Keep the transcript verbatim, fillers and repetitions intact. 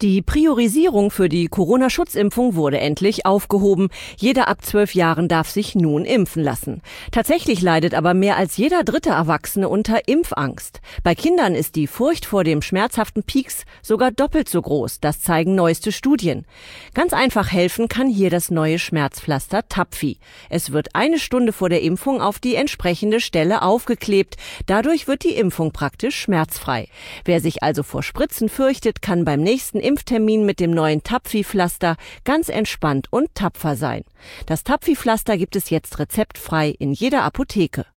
Die Priorisierung für die Corona-Schutzimpfung wurde endlich aufgehoben. Jeder ab zwölf Jahren darf sich nun impfen lassen. Tatsächlich leidet aber mehr als jeder dritte Erwachsene unter Impfangst. Bei Kindern ist die Furcht vor dem schmerzhaften Pieks sogar doppelt so groß. Das zeigen neueste Studien. Ganz einfach helfen kann hier das neue Schmerzpflaster Tapfi. Es wird eine Stunde vor der Impfung auf die entsprechende Stelle aufgeklebt. Dadurch wird die Impfung praktisch schmerzfrei. Wer sich also vor Spritzen fürchtet, kann beim nächsten Impftermin mit dem neuen Tapfi-Pflaster ganz entspannt und tapfer sein. Das Tapfi-Pflaster gibt es jetzt rezeptfrei in jeder Apotheke.